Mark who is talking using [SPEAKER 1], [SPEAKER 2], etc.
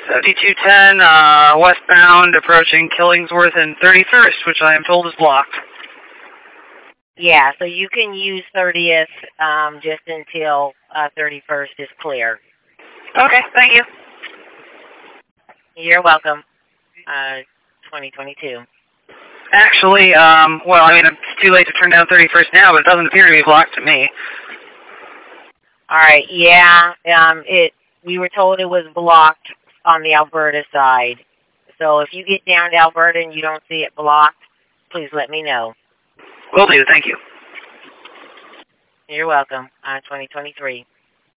[SPEAKER 1] 7210, westbound, approaching Killingsworth and 31st, which I am told is blocked.
[SPEAKER 2] Yeah, so you can use 30th just until 31st is clear.
[SPEAKER 1] Okay, thank you.
[SPEAKER 2] You're welcome. 2022.
[SPEAKER 1] Actually, well, I mean, it's too late to turn down 31st now, but it doesn't appear to be blocked to me.
[SPEAKER 2] All right, yeah, we were told it was blocked on the Alberta side. So if you get down to Alberta and you don't see it blocked, please let me know.
[SPEAKER 1] Will do, thank you.
[SPEAKER 2] You're welcome. 2023.